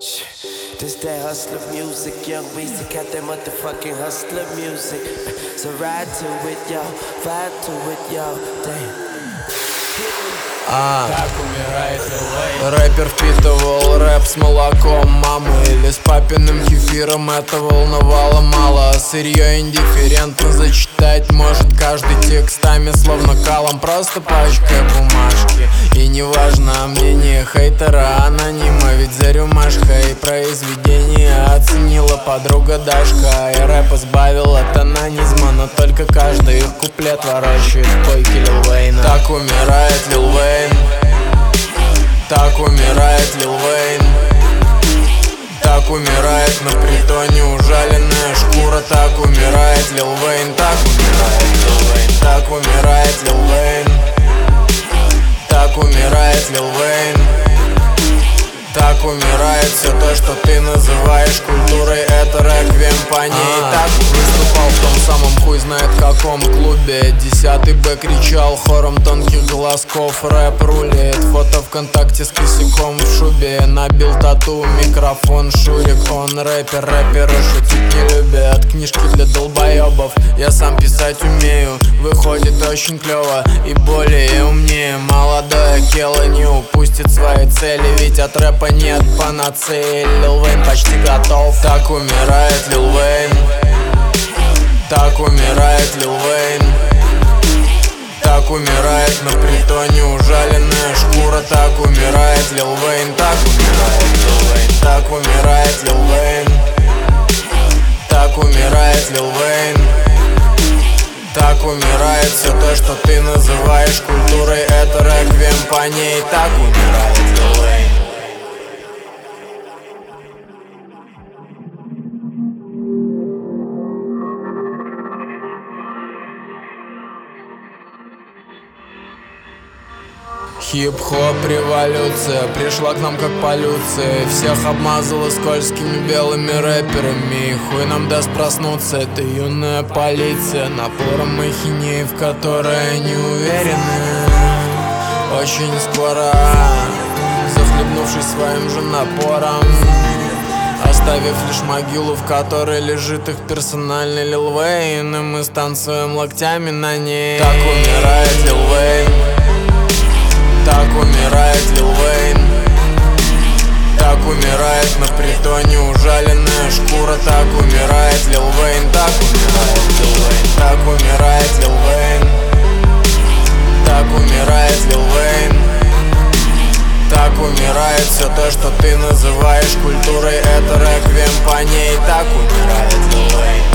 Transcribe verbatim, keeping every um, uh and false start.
This that hustler music, young Weezy got that motherfucking hustler music. So ride to it, yo, vibe to it, yo, damn. А, рэпер впитывал рэп с молоком мамы или с папиным кефиром, это волновало мало. Сырье индифферентно зачитать может каждый текстами, словно калом, просто пачкая бумажки. И неважно мнение хейтера, анонима, ведь за рюмашкой произведение оценила подруга Дашка. И рэп избавил от анонизма, но только каждый их куплет ворочает в койке Лил Вейна. Так умирает Лил Вейн. Так умирает Лил Вейн. Так умирает на притоне ужаленная шкура. Так умирает Лил Вейн. Так умирает Лил Вейн. Так умирает Лил Вейн. Так умирает Лил Вейн. Так умирает все то, что ты называешь культурой, это реквием по ней. Так выступал в том самом хуй знает каком клубе. Десятый Б кричал хором тонких голосков: рэп рулит. Фото ВКонтакте с косяком в шубе. Набил тату, микрофон, Шурик. Он рэпер, рэперы шутить не любят. Книжки для долбоебов, я сам писать умею. Выходит очень клево и более умнее. Молодое кело не упустит свои цели, ведь от рэпа нет панацеи. Лил Вейн почти готов. Так умирает Лил Вейн. Так умирает Лил Вейн. Так умирает на притоне ужаленная шкура. Так умирает Лил Вейн. Так умирает Лил Вейн. Так умирает Лил Вейн. Так умирает Лил Вейн. Так умирает все то, что ты называешь культурой, это реквием по ней. Так умирает Лил Вейн. Хип-хоп революция пришла к нам как полюция. Всех обмазала скользкими белыми рэперами. И хуй нам даст проснуться, это юная полиция. Напором ахинеи, в которой не уверены. Очень скоро, захлебнувшись своим же напором, оставив лишь могилу, в которой лежит их персональный Лил Вейн. И мы станцуем локтями на ней. Так умирает Лил Вейн. Так умирает Лил Вейн. Так умирает на притоне ужаленная шкура. Так умирает Лил Вейн. Так умирает Лил Вейн. Так умирает Лил Вейн. Так умирает Лил Вейн. Так умирает все то, что ты называешь культурой, это реквием по ней. Так умирает Лил Вейн.